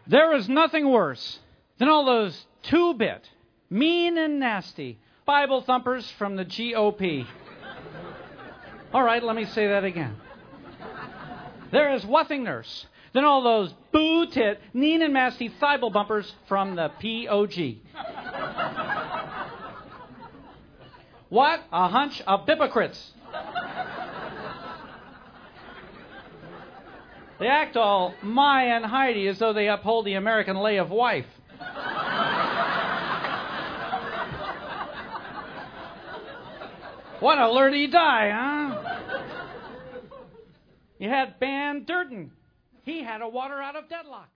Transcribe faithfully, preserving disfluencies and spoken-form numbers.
There is nothing worse than all those two-bit, mean and nasty Bible thumpers from the G O P. All right, let me say that again. There is nothing worse than all those boo-tit, mean and nasty thibal bumpers from the P O G. What a hunch of hypocrites. They act all my and Heidi as though they uphold the American lay of wife. What a lurdy die, huh? You had Van Durden. He had a water out of deadlock.